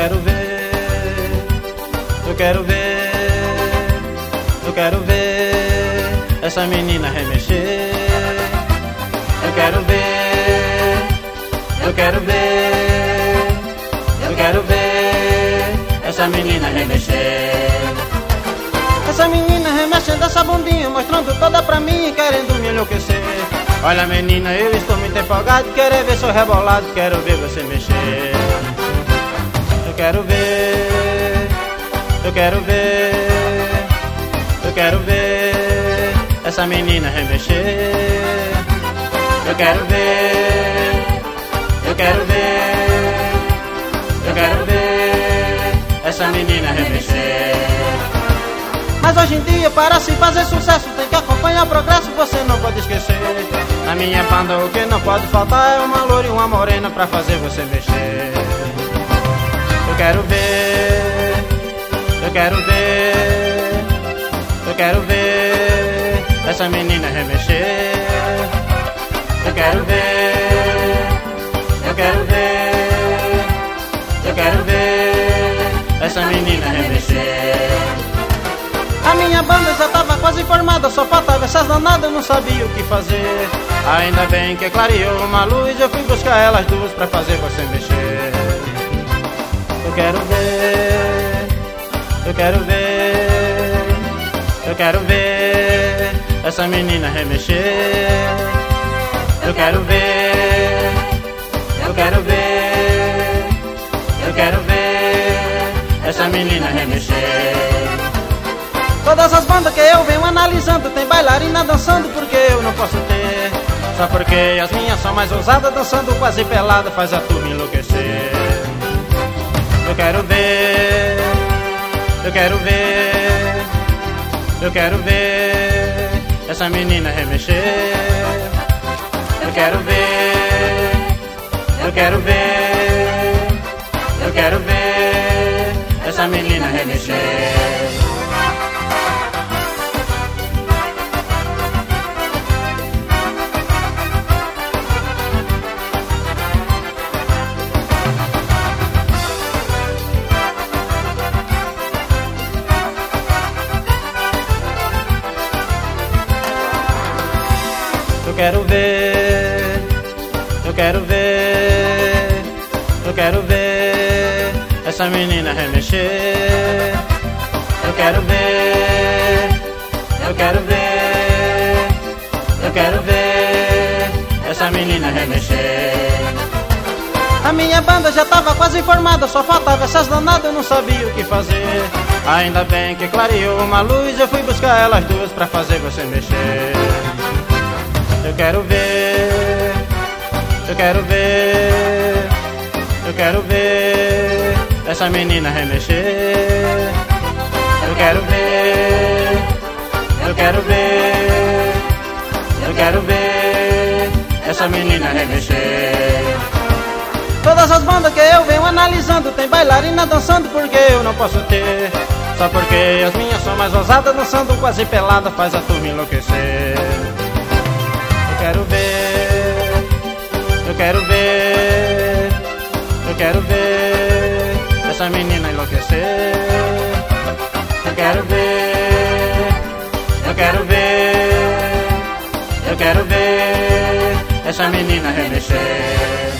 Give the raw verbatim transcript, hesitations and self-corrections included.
quero ver, eu quero ver, eu quero ver essa menina remexer. Eu quero ver, eu quero ver, eu quero ver essa menina remexer. Essa menina remexendo essa bundinha, mostrando toda pra mim, querendo me enlouquecer. Olha menina, eu estou muito empolgado, quero ver seu rebolado, quero ver você mexer. Eu quero ver, eu quero ver, eu quero ver essa menina remexer. Eu quero ver, eu quero ver, eu quero ver essa menina remexer. Mas hoje em dia, para se fazer sucesso, tem que acompanhar o progresso, você não pode esquecer. Na minha banda o que não pode faltar é uma loura e uma morena pra fazer você mexer. Eu quero ver, eu quero ver, eu quero ver essa menina remexer. Eu quero ver, eu quero ver, eu quero ver essa menina remexer. A minha banda já tava quase formada, só faltava essas danadas, eu não sabia o que fazer. Ainda bem que clareou uma luz, eu fui buscar elas duas pra fazer você mexer. Eu quero ver, eu quero ver, eu quero ver essa menina remexer. Eu quero ver, eu quero ver, eu quero ver essa menina remexer. Todas as bandas que eu venho analisando tem bailarina dançando, porque eu não posso ter. Só porque as minhas são mais ousadas, dançando quase pelada, faz a turma enlouquecer. Eu quero ver, eu quero ver, eu quero ver essa menina remexer. Eu quero ver, eu quero ver, eu quero ver essa menina remexer. Eu quero ver, eu quero ver, eu quero ver essa menina remexer. Eu quero ver, eu quero ver, eu quero ver essa menina remexer. A minha banda já tava quase formada, só faltava essas danadas, eu não sabia o que fazer. Ainda bem que clareou uma luz, eu fui buscar elas duas pra fazer você mexer. Eu quero ver, eu quero ver, eu quero ver essa menina remexer. Eu quero ver, eu quero ver, eu quero ver essa menina remexer. Todas as bandas que eu venho analisando tem bailarina dançando, porque eu não posso ter. Só porque as minhas são mais ousadas, dançando quase pelada, faz a turma enlouquecer. Eu quero ver, eu quero ver, eu quero ver essa menina enlouquecer. Eu quero ver, eu quero ver, eu quero ver essa menina remexer.